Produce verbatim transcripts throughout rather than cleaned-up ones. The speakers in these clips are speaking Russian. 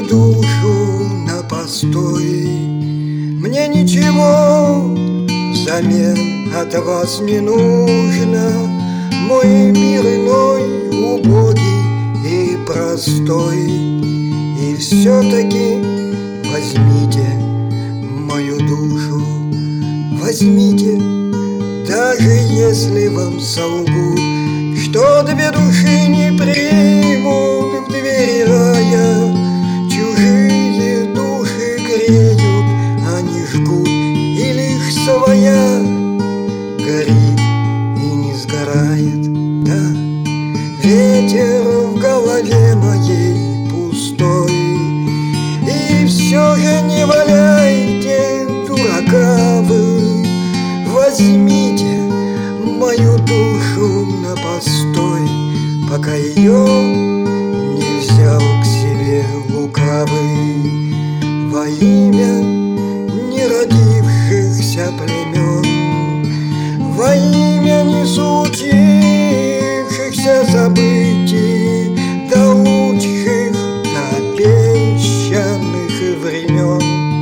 душу на постой. Мне ничего взамен от вас не нужно, мой мир иной, убогий и простой. И все-таки возьмите мою душу, возьмите, даже если вам солгут, что две души не примут в двери рая. Чужие души греют, они жгут, и лишь своя горит и не сгорает. Да, ветер в голове моей пустой. И все же не валяйте, дурака вы, возьмите мою душу на постой, пока ее не взял к себе лукавый. Во имя неродившихся племен, во имя не случившихся событий, до лучших, до обещанных времен,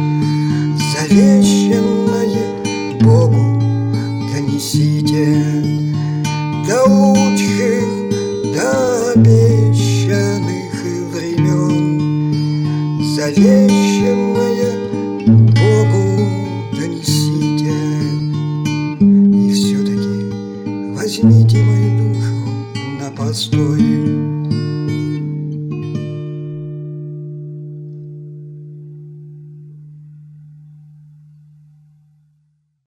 завещанное Богу донесите, до лучших, до обещанных времен, завещанное Богу донесите. И все-таки возьмите мою душу на постой.